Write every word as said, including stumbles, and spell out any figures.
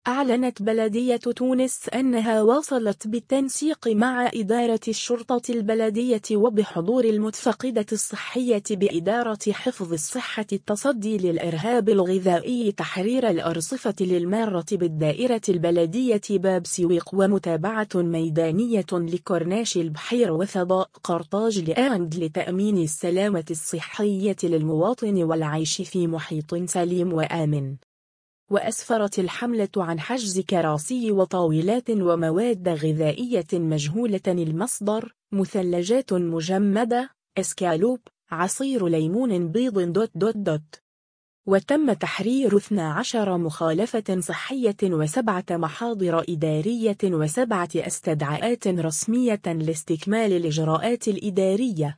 أعلنت بلدية تونس أنها واصلت بالتنسيق مع إدارة الشرطة البلدية وبحضور المتفقدة الصحية بإدارة حفظ الصحة التصدي للإرهاب الغذائي تحرير الأرصفة للمارة بالدائرة البلدية باب سويق ومتابعة ميدانية لكورنيش البحير وفضاء قرطاج لآند لتأمين السلامة الصحية للمواطن والعيش في محيط سليم وآمن. وأسفرت الحملة عن حجز كراسي وطاولات ومواد غذائية مجهولة المصدر، مثلجات مجمدة، اسكالوب، عصير ليمون بيض دوت دوت دوت. وتم تحرير اثنتي عشرة مخالفة صحية وسبعة محاضر إدارية وسبعة استدعاءات رسمية لاستكمال الإجراءات الإدارية.